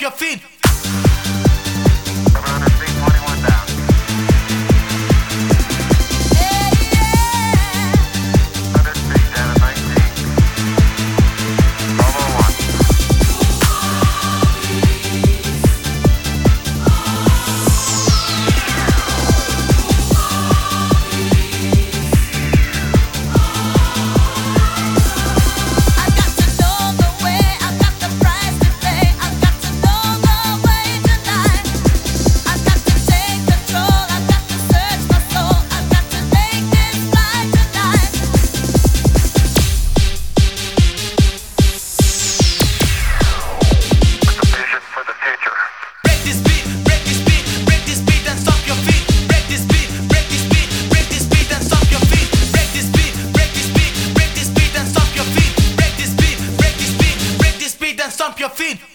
your feet. 700 feet, 21 down. Yeah, yeah. 100 feet, down to 19. 1201. I got to know the way, I got the price to pay. I got to know the way tonight. I got to take control, I got to search my soul. I got to make this flight tonight. What's the vision for the future? Break this beat, break this beat, break this beat and stop your feet. Break this beat, break this beat, break this beat and stop your feet. Break this beat, break this beat, break this beat and stop your feet. Break this beat, break this beat, break this beat and stop your feet.